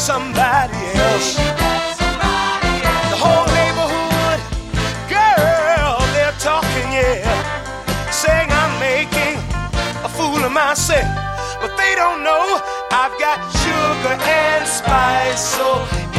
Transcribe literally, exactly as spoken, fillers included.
somebody else. The whole neighborhood, girl, they're talking, yeah, saying I'm making a fool of myself. But they don't know I've got sugar and spice, so